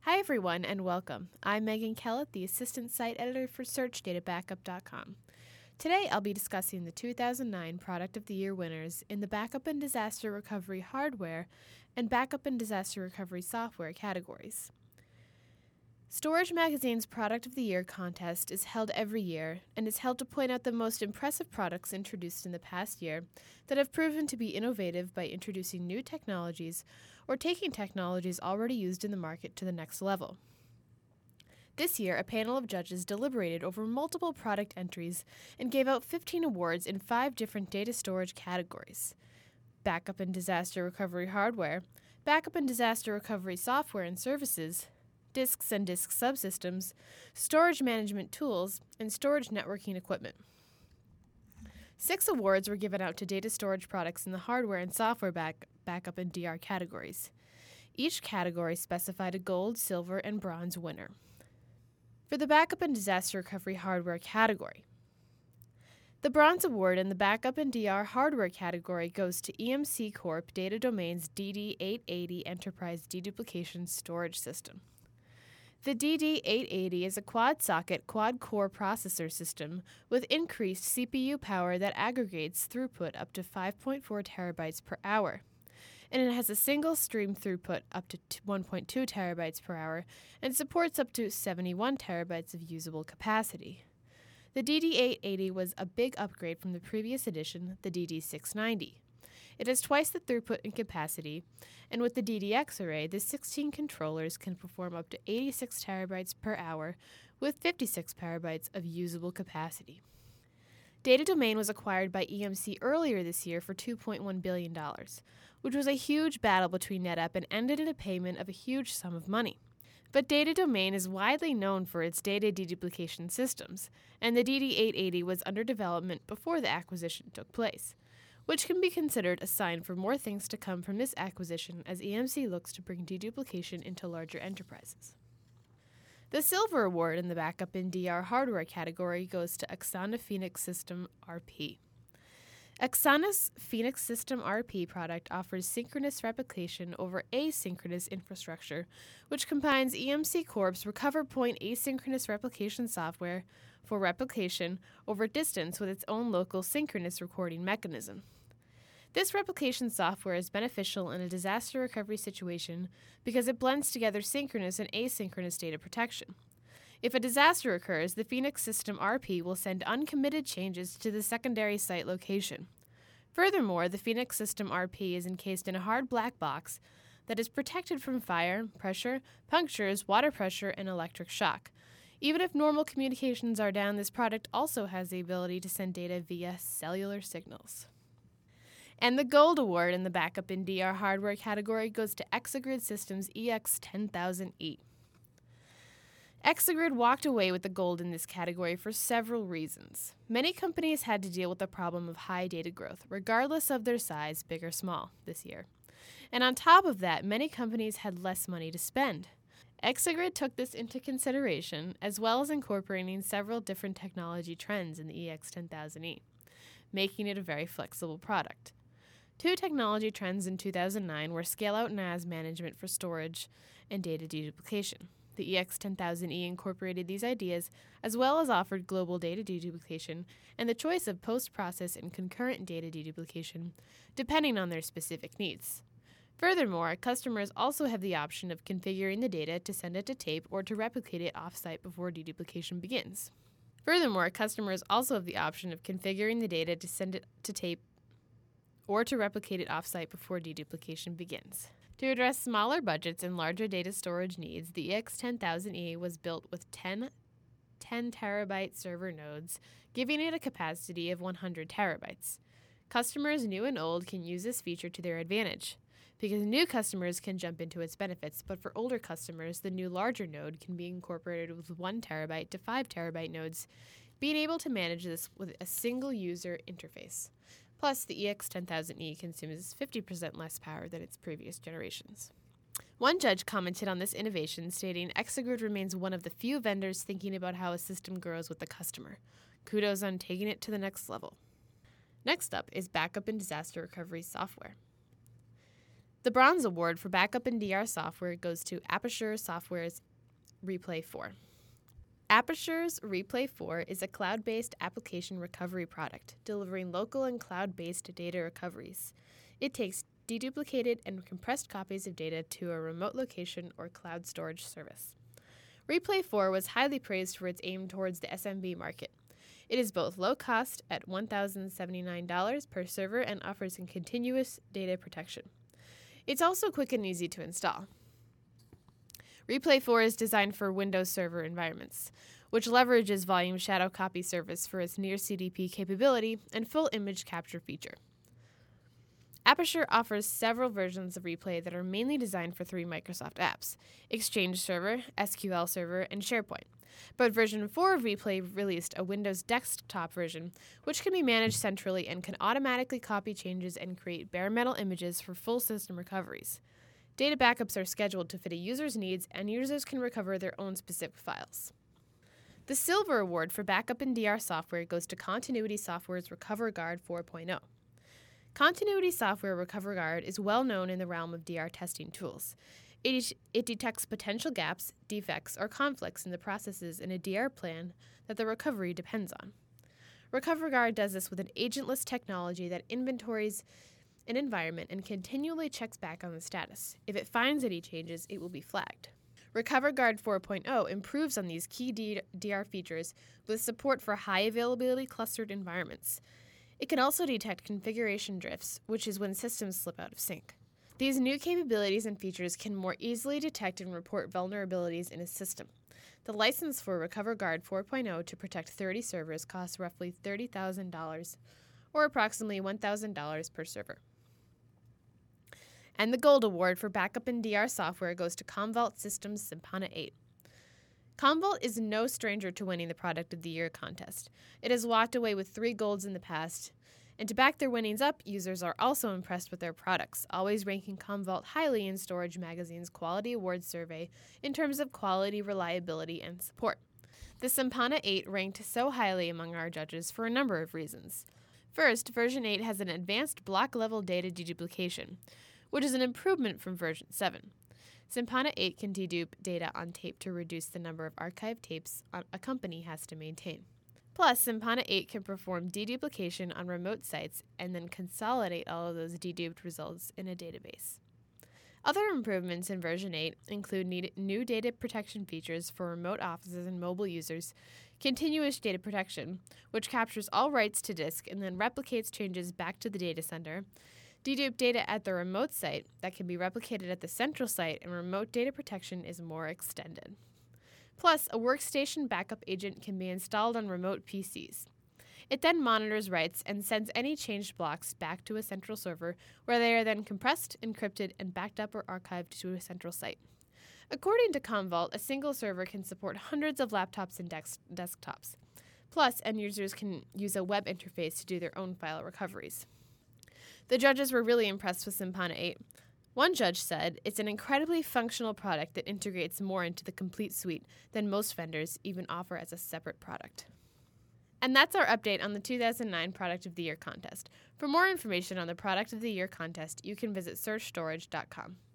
Hi, everyone, and welcome. I'm Megan Kellett, the Assistant Site Editor for SearchDataBackup.com. Today, I'll be discussing the 2009 Product of the Year winners in the Backup and Disaster Recovery Hardware and Backup and Disaster Recovery Software categories. Storage Magazine's Product of the Year contest is held every year and is held to point out the most impressive products introduced in the past year that have proven to be innovative by introducing new technologies or taking technologies already used in the market to the next level. This year, a panel of judges deliberated over multiple product entries and gave out 15 awards in 5 different data storage categories: Backup and Disaster Recovery Hardware, Backup and Disaster Recovery Software and Services, Disks and Disk Subsystems, Storage Management Tools, and Storage Networking Equipment. 6 awards were given out to data storage products in the hardware and software backup and DR categories. Each category specified a gold, silver, and bronze winner. For the Backup and Disaster Recovery Hardware category, the Bronze Award in the Backup and DR Hardware category goes to EMC Corp Data Domain's DD880 Enterprise Deduplication Storage System. The DD880 is a quad-socket, quad-core processor system with increased CPU power that aggregates throughput up to 5.4 terabytes per hour, and it has a single stream throughput up to 1.2 terabytes per hour and supports up to 71 terabytes of usable capacity. The DD880 was a big upgrade from the previous edition, the DD690. It has twice the throughput and capacity, and with the DDX array, the 16 controllers can perform up to 86 terabytes per hour with 56 terabytes of usable capacity. Data Domain was acquired by EMC earlier this year for $2.1 billion, which was a huge battle between NetApp and ended in a payment of a huge sum of money. But Data Domain is widely known for its data deduplication systems, and the DD880 was under development before the acquisition took place, which can be considered a sign for more things to come from this acquisition as EMC looks to bring deduplication into larger enterprises. The Silver Award in the Backup and DR Hardware category goes to Axana Phoenix System RP. Axana's Phoenix System RP product offers synchronous replication over asynchronous infrastructure, which combines EMC Corp's RecoverPoint asynchronous replication software for replication over distance with its own local synchronous recording mechanism. This replication software is beneficial in a disaster recovery situation because it blends together synchronous and asynchronous data protection. If a disaster occurs, the Phoenix System RP will send uncommitted changes to the secondary site location. Furthermore, the Phoenix System RP is encased in a hard black box that is protected from fire, pressure, punctures, water pressure, and electric shock. Even if normal communications are down, this product also has the ability to send data via cellular signals. And the Gold Award in the Backup and DR Hardware category goes to Exagrid Systems EX10000E. Exagrid walked away with the gold in this category for several reasons. Many companies had to deal with the problem of high data growth, regardless of their size, big or small, this year. And on top of that, many companies had less money to spend. Exagrid took this into consideration, as well as incorporating several different technology trends in the EX10000E, making it a very flexible product. 2 technology trends in 2009 were scale-out NAS management for storage and data deduplication. The EX10000E incorporated these ideas, as well as offered global data deduplication and the choice of post-process and concurrent data deduplication, depending on their specific needs. Furthermore, customers also have the option of configuring the data to send it to tape or to replicate it off-site before deduplication begins. Furthermore, customers also have the option of configuring the data to send it to tape or to replicate it off-site before deduplication begins. To address smaller budgets and larger data storage needs, the EX10000E was built with 10 terabyte server nodes, giving it a capacity of 100 terabytes. Customers new and old can use this feature to their advantage, because new customers can jump into its benefits, but for older customers, the new larger node can be incorporated with 1 terabyte to 5 terabyte nodes, being able to manage this with a single user interface. Plus, the EX10000E consumes 50% less power than its previous generations. One judge commented on this innovation, stating, "Exagrid remains one of the few vendors thinking about how a system grows with the customer. Kudos on taking it to the next level." Next up is Backup and Disaster Recovery Software. The Bronze Award for Backup and DR Software goes to Aperture Software's Replay 4. Aperture's Replay 4 is a cloud-based application recovery product, delivering local and cloud-based data recoveries. It takes deduplicated and compressed copies of data to a remote location or cloud storage service. Replay 4 was highly praised for its aim towards the SMB market. It is both low cost at $1,079 per server and offers continuous data protection. It's also quick and easy to install. Replay 4 is designed for Windows Server environments, which leverages Volume Shadow Copy Service for its near CDP capability and full image capture feature. Aperture offers several versions of Replay that are mainly designed for 3 Microsoft apps: Exchange Server, SQL Server, and SharePoint. But version 4 of Replay released a Windows desktop version, which can be managed centrally and can automatically copy changes and create bare metal images for full system recoveries. Data backups are scheduled to fit a user's needs, and users can recover their own specific files. The Silver Award for Backup and DR Software goes to Continuity Software's RecoverGuard 4.0. Continuity Software RecoverGuard is well known in the realm of DR testing tools. It detects potential gaps, defects, or conflicts in the processes in a DR plan that the recovery depends on. RecoverGuard does this with an agentless technology that inventories an environment and continually checks back on the status. If it finds any changes, it will be flagged. RecoverGuard 4.0 improves on these key DR features with support for high availability clustered environments. It can also detect configuration drifts, which is when systems slip out of sync. These new capabilities and features can more easily detect and report vulnerabilities in a system. The license for RecoverGuard 4.0 to protect 30 servers costs roughly $30,000, or approximately $1,000 per server. And the Gold Award for Backup and DR Software goes to Commvault Systems Sympana 8. Commvault is no stranger to winning the Product of the Year contest. It has walked away with 3 golds in the past, and to back their winnings up, users are also impressed with their products, always ranking Commvault highly in Storage Magazine's Quality Awards survey in terms of quality, reliability, and support. The Sympana 8 ranked so highly among our judges for a number of reasons. First, version 8 has an advanced block-level data deduplication, which is an improvement from version 7. Sympana 8 can dedupe data on tape to reduce the number of archived tapes a company has to maintain. Plus, Sympana 8 can perform deduplication on remote sites and then consolidate all of those deduped results in a database. Other improvements in version 8 include new data protection features for remote offices and mobile users, continuous data protection, which captures all writes to disk and then replicates changes back to the data center, deduped data at the remote site that can be replicated at the central site, and remote data protection is more extended. Plus, a workstation backup agent can be installed on remote PCs. It then monitors writes and sends any changed blocks back to a central server, where they are then compressed, encrypted, and backed up or archived to a central site. According to Commvault, a single server can support hundreds of laptops and desktops. Plus, end users can use a web interface to do their own file recoveries. The judges were really impressed with Sympana 8. One judge said, "It's an incredibly functional product that integrates more into the complete suite than most vendors even offer as a separate product." And that's our update on the 2009 Product of the Year contest. For more information on the Product of the Year contest, you can visit searchstorage.com.